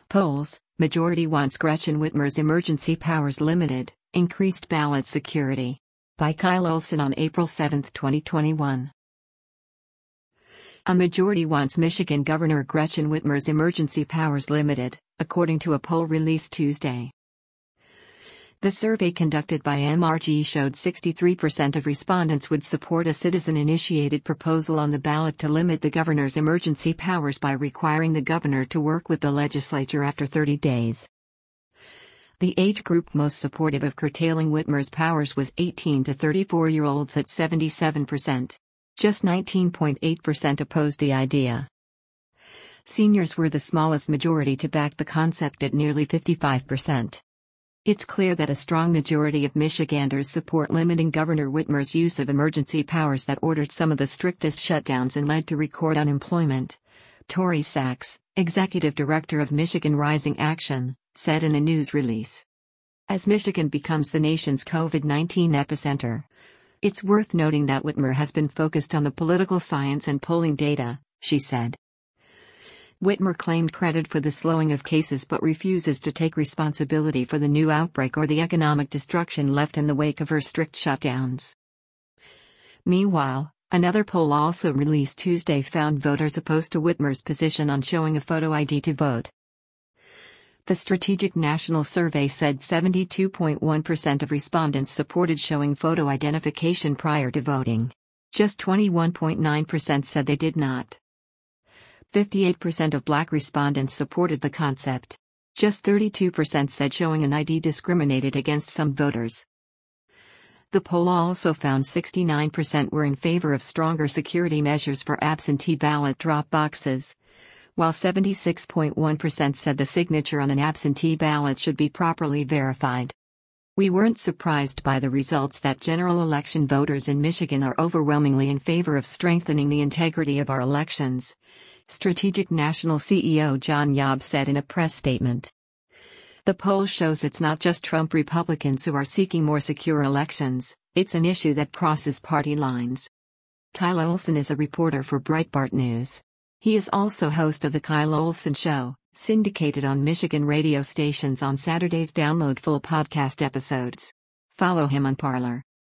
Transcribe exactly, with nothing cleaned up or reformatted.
Polls, majority wants Gretchen Whitmer's emergency powers limited, increased ballot security. By Kyle Olson on April seventh, twenty twenty-one. A majority wants Michigan Governor Gretchen Whitmer's emergency powers limited, according to a poll released Tuesday. The survey conducted by M R G showed sixty-three percent of respondents would support a citizen-initiated proposal on the ballot to limit the governor's emergency powers by requiring the governor to work with the legislature after thirty days. The age group most supportive of curtailing Whitmer's powers was eighteen to thirty-four-year-olds at seventy-seven percent. Just nineteen point eight percent opposed the idea. Seniors were the smallest majority to back the concept at nearly fifty-five percent. It's clear that a strong majority of Michiganders support limiting Governor Whitmer's use of emergency powers that ordered some of the strictest shutdowns and led to record unemployment, Tori Sachs, executive director of Michigan Rising Action, said in a news release. As Michigan becomes the nation's COVID nineteen epicenter, it's worth noting that Whitmer has been focused on the political science and polling data, she said. Whitmer claimed credit for the slowing of cases but refuses to take responsibility for the new outbreak or the economic destruction left in the wake of her strict shutdowns. Meanwhile, another poll also released Tuesday found voters opposed to Whitmer's position on showing a photo I D to vote. The Strategic National Survey said seventy-two point one percent of respondents supported showing photo identification prior to voting. Just twenty-one point nine percent said they did not. fifty-eight percent of Black respondents supported the concept. Just thirty-two percent said showing an I D discriminated against some voters. The poll also found sixty-nine percent were in favor of stronger security measures for absentee ballot drop boxes, while seventy-six point one percent said the signature on an absentee ballot should be properly verified. We weren't surprised by the results that general election voters in Michigan are overwhelmingly in favor of strengthening the integrity of our elections, Strategic National C E O John Yob said in a press statement. The poll shows it's not just Trump Republicans who are seeking more secure elections, it's an issue that crosses party lines. Kyle Olson is a reporter for Breitbart News. He is also host of The Kyle Olson Show, syndicated on Michigan radio stations on Saturdays. Download full podcast episodes. Follow him on Parler.